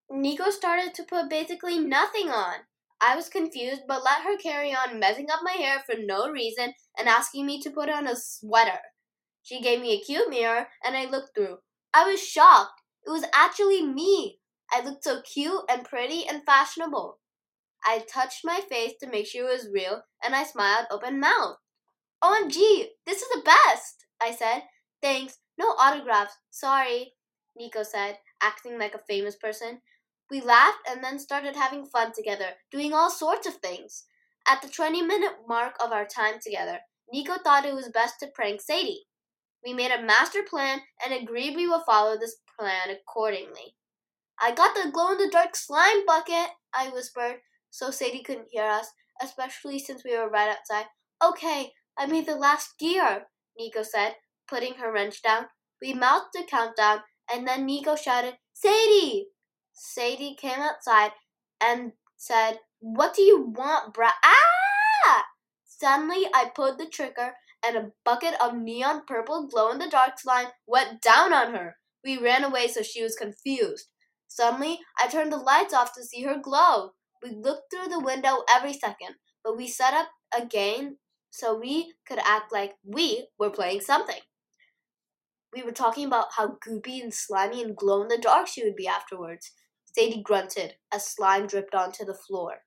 Nico started to put basically nothing on. I was confused, but let her carry on messing up my hair for no reason and asking me to put on a sweater. She gave me a cute mirror and I looked through. I was shocked. It was actually me. I looked so cute and pretty and fashionable. I touched my face to make sure it was real and I smiled open mouthed. OMG, this is the best, I said. Thanks, no autographs, sorry, Nico said, acting like a famous person. We laughed and then started having fun together, doing all sorts of things. At the 20-minute mark of our time together, Nico thought it was best to prank Sadie. We made a master plan and agreed we would follow this plan accordingly. I got the glow-in-the-dark slime bucket, I whispered, so Sadie couldn't hear us, especially since we were right outside. Okay, I made the last gear, Nico said, putting her wrench down. We mouthed the countdown, and then Nico shouted, Sadie! Sadie came outside and said, What do you want, Ah! Suddenly, I pulled the trigger, and a bucket of neon purple glow-in-the-dark slime went down on her. We ran away so she was confused. Suddenly, I turned the lights off to see her glow. We looked through the window every second, but we set up a game so we could act like we were playing something. We were talking about how goopy and slimy and glow in the dark she would be afterwards. Sadie grunted as slime dripped onto the floor.